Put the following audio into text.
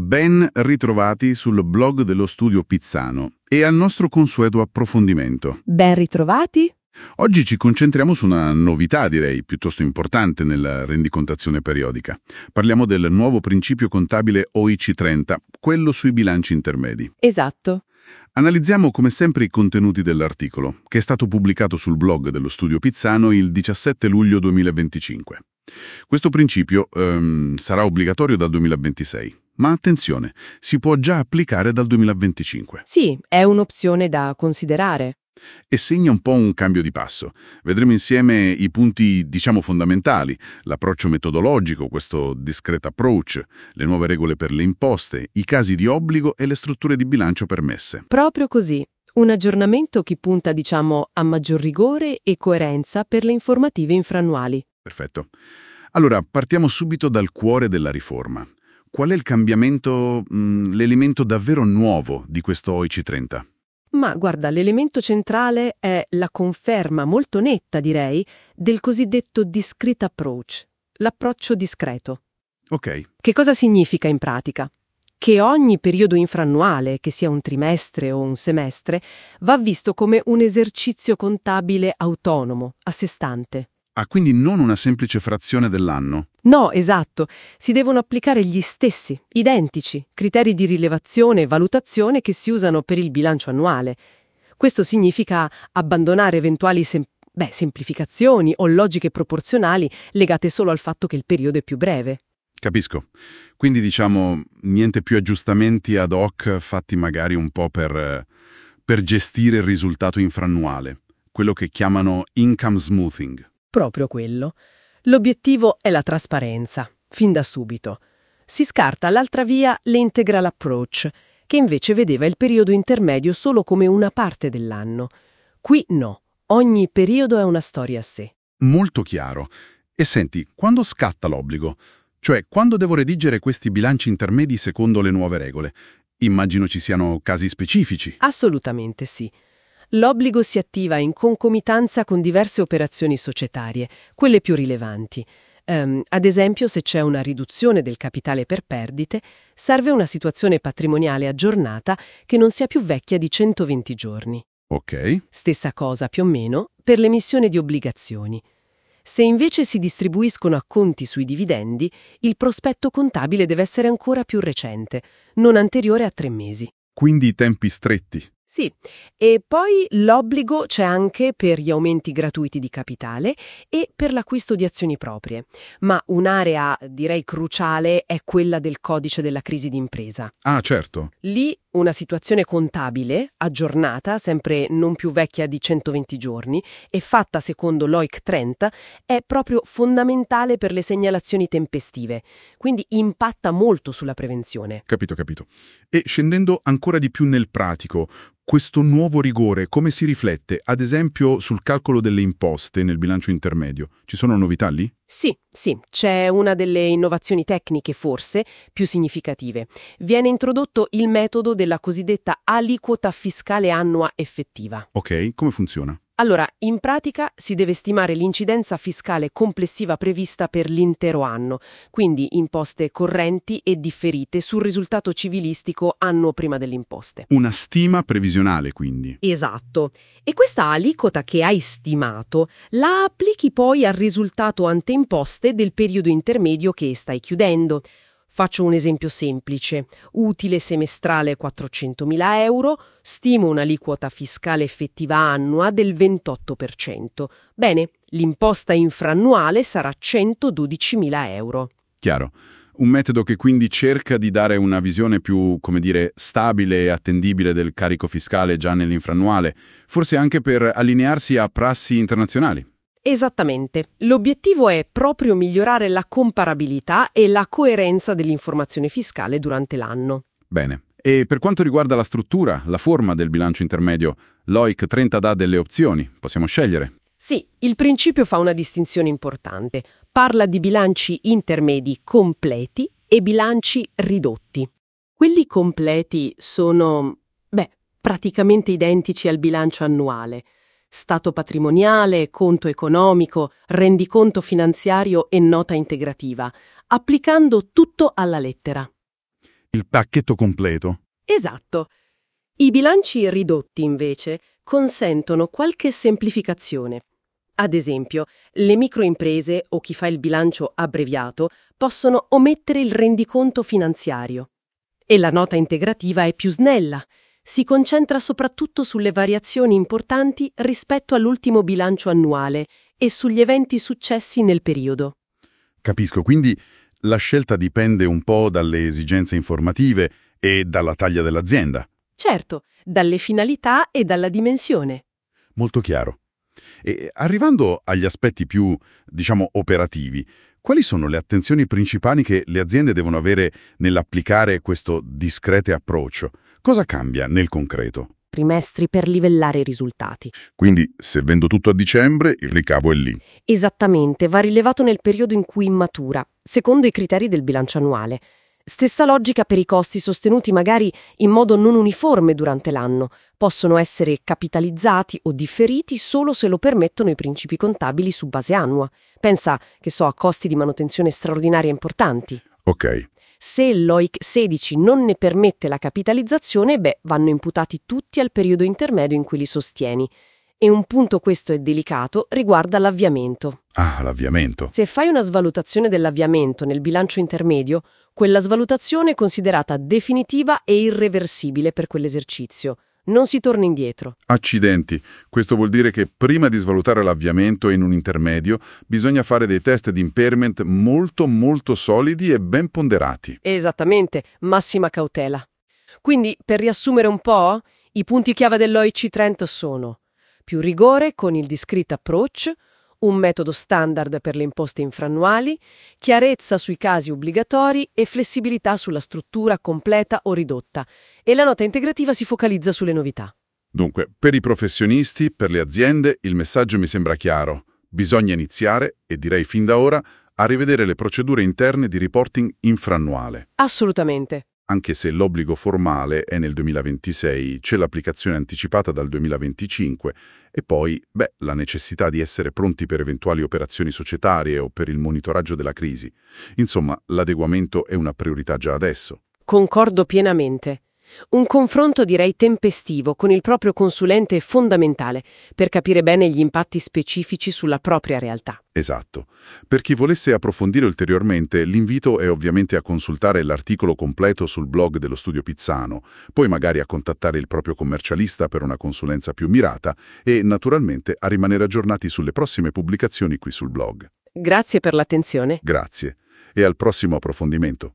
Ben ritrovati sul blog dello Studio Pizzano e al nostro consueto approfondimento. Ben ritrovati? Oggi ci concentriamo su una novità, direi, piuttosto importante nella rendicontazione periodica. Parliamo del nuovo principio contabile OIC30, quello sui bilanci intermedi. Esatto. Analizziamo come sempre i contenuti dell'articolo, che è stato pubblicato sul blog dello Studio Pizzano il 17 luglio 2025. Questo principio sarà obbligatorio dal 2026, ma attenzione, si può già applicare dal 2025. Sì, è un'opzione da considerare. E segna un po' un cambio di passo. Vedremo insieme i punti, fondamentali, l'approccio metodologico, questo discrete approach, le nuove regole per le imposte, i casi di obbligo e le strutture di bilancio permesse. Proprio così. Un aggiornamento che punta, a maggior rigore e coerenza per le informative infrannuali. Perfetto. Allora, partiamo subito dal cuore della riforma. Qual è il cambiamento, l'elemento davvero nuovo di questo OIC30? Ma guarda, l'elemento centrale è la conferma molto netta, direi, del cosiddetto discrete approach, l'approccio discreto. Ok. Che cosa significa in pratica? Che ogni periodo infrannuale, che sia un trimestre o un semestre, va visto come un esercizio contabile autonomo, a sé stante. Ah, quindi non una semplice frazione dell'anno? No, esatto. Si devono applicare gli stessi, identici, criteri di rilevazione e valutazione che si usano per il bilancio annuale. Questo significa abbandonare eventuali semplificazioni o logiche proporzionali legate solo al fatto che il periodo è più breve. Capisco. Quindi niente più aggiustamenti ad hoc fatti magari un po' per gestire il risultato infrannuale, quello che chiamano income smoothing. Proprio quello. L'obiettivo è la trasparenza, fin da subito. Si scarta l'altra via l'integral approach, che invece vedeva il periodo intermedio solo come una parte dell'anno. Qui no, ogni periodo è una storia a sé. Molto chiaro. E senti, quando scatta l'obbligo? Cioè, quando devo redigere questi bilanci intermedi secondo le nuove regole? Immagino ci siano casi specifici. Assolutamente sì. L'obbligo si attiva in concomitanza con diverse operazioni societarie, quelle più rilevanti. Ad esempio, se c'è una riduzione del capitale per perdite, serve una situazione patrimoniale aggiornata che non sia più vecchia di 120 giorni. Ok. Stessa cosa, più o meno, per l'emissione di obbligazioni. Se invece si distribuiscono acconti sui dividendi, il prospetto contabile deve essere ancora più recente, non anteriore a 3 mesi. Quindi tempi stretti. Sì, e poi l'obbligo c'è anche per gli aumenti gratuiti di capitale e per l'acquisto di azioni proprie. Ma un'area, direi, cruciale è quella del codice della crisi d'impresa. Ah, certo. Lì una situazione contabile, aggiornata, sempre non più vecchia di 120 giorni, e fatta secondo l'OIC 30, è proprio fondamentale per le segnalazioni tempestive, quindi impatta molto sulla prevenzione. Capito. E scendendo ancora di più nel pratico, questo nuovo rigore come si riflette, ad esempio, sul calcolo delle imposte nel bilancio intermedio? Ci sono novità lì? Sì, c'è una delle innovazioni tecniche forse più significative. Viene introdotto il metodo della cosiddetta aliquota fiscale annua effettiva. Ok, come funziona? Allora, in pratica si deve stimare l'incidenza fiscale complessiva prevista per l'intero anno, quindi imposte correnti e differite sul risultato civilistico annuo prima delle imposte. Una stima previsionale, quindi. Esatto. E questa aliquota che hai stimato la applichi poi al risultato ante imposte del periodo intermedio che stai chiudendo. Faccio un esempio semplice. Utile semestrale 400.000 euro, stimo un'aliquota fiscale effettiva annua del 28%. Bene, l'imposta infrannuale sarà 112.000 euro. Chiaro. Un metodo che quindi cerca di dare una visione più, stabile e attendibile del carico fiscale già nell'infrannuale, forse anche per allinearsi a prassi internazionali. Esattamente. L'obiettivo è proprio migliorare la comparabilità e la coerenza dell'informazione fiscale durante l'anno. Bene. E per quanto riguarda la struttura, la forma del bilancio intermedio, l'OIC 30 dà delle opzioni. Possiamo scegliere? Sì, il principio fa una distinzione importante. Parla di bilanci intermedi completi e bilanci ridotti. Quelli completi sono, praticamente identici al bilancio annuale. Stato patrimoniale, conto economico, rendiconto finanziario e nota integrativa, applicando tutto alla lettera. Il pacchetto completo. Esatto. I bilanci ridotti, invece, consentono qualche semplificazione. Ad esempio, le microimprese o chi fa il bilancio abbreviato possono omettere il rendiconto finanziario. E la nota integrativa è più snella. Si concentra soprattutto sulle variazioni importanti rispetto all'ultimo bilancio annuale e sugli eventi successi nel periodo. Capisco, quindi la scelta dipende un po' dalle esigenze informative e dalla taglia dell'azienda. Certo, dalle finalità e dalla dimensione. Molto chiaro. E arrivando agli aspetti più, operativi, quali sono le attenzioni principali che le aziende devono avere nell'applicare questo discrete approccio? Cosa cambia nel concreto? Trimestri per livellare i risultati. Quindi, se vendo tutto a dicembre, il ricavo è lì. Esattamente, va rilevato nel periodo in cui matura, secondo i criteri del bilancio annuale. Stessa logica per i costi sostenuti magari in modo non uniforme durante l'anno. Possono essere capitalizzati o differiti solo se lo permettono i principi contabili su base annua. Pensa, a costi di manutenzione straordinaria importanti. Ok. Se il LOIC 16 non ne permette la capitalizzazione, vanno imputati tutti al periodo intermedio in cui li sostieni. E un punto, questo è delicato, riguarda l'avviamento. Ah, l'avviamento. Se fai una svalutazione dell'avviamento nel bilancio intermedio, quella svalutazione è considerata definitiva e irreversibile per quell'esercizio. Non si torna indietro. Accidenti. Questo vuol dire che prima di svalutare l'avviamento in un intermedio bisogna fare dei test di impairment molto solidi e ben ponderati. Esattamente, massima cautela. Quindi, per riassumere un po', i punti chiave dell'OIC Trent sono: più rigore con il discrete approach, un metodo standard per le imposte infrannuali, chiarezza sui casi obbligatori e flessibilità sulla struttura completa o ridotta. E la nota integrativa si focalizza sulle novità. Dunque, per i professionisti, per le aziende, il messaggio mi sembra chiaro. Bisogna iniziare, e direi fin da ora, a rivedere le procedure interne di reporting infrannuale. Assolutamente. Anche se l'obbligo formale è nel 2026, c'è l'applicazione anticipata dal 2025 e poi, la necessità di essere pronti per eventuali operazioni societarie o per il monitoraggio della crisi. Insomma, l'adeguamento è una priorità già adesso. Concordo pienamente. Un confronto, direi, tempestivo con il proprio consulente è fondamentale per capire bene gli impatti specifici sulla propria realtà. Esatto. Per chi volesse approfondire ulteriormente, l'invito è ovviamente a consultare l'articolo completo sul blog dello Studio Pizzano, poi magari a contattare il proprio commercialista per una consulenza più mirata e, naturalmente, a rimanere aggiornati sulle prossime pubblicazioni qui sul blog. Grazie per l'attenzione. Grazie. E al prossimo approfondimento.